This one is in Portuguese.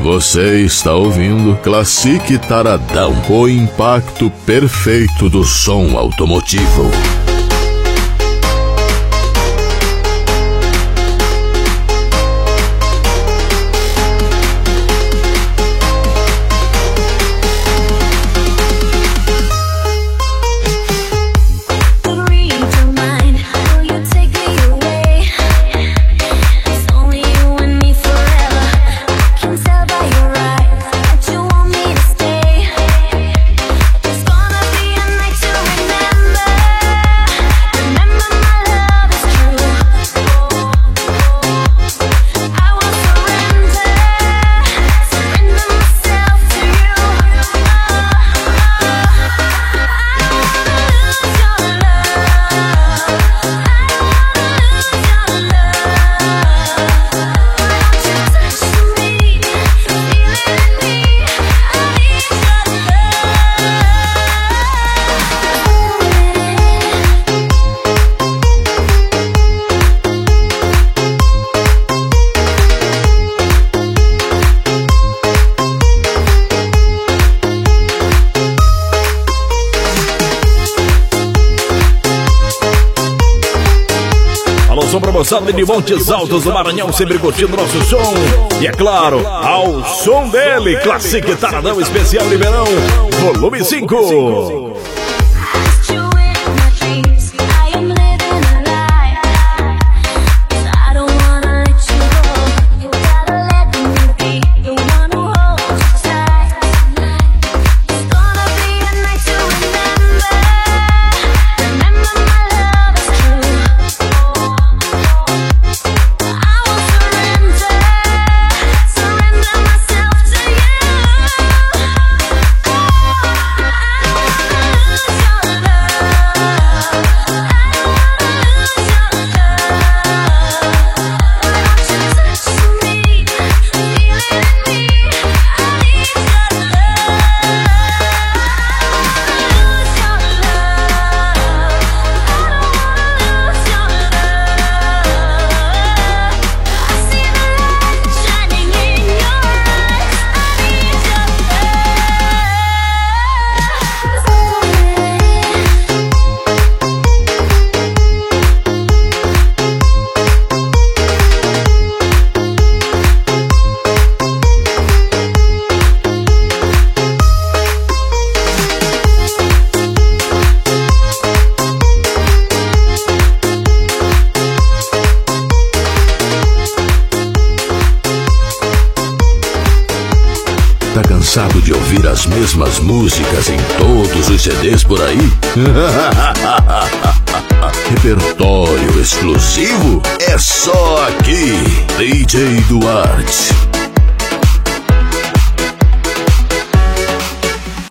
Você está ouvindo Classic Taradão, o impacto perfeito do som automotivo. Moçada de Montes Altos do Maranhão, sempre curtindo nosso som. E é claro, ao som dele, Classic Taradão Especial Ribeirão, volume 5. Tá cansado de ouvir as mesmas músicas em todos os CDs por aí? Repertório exclusivo é só aqui. DJ Duarte.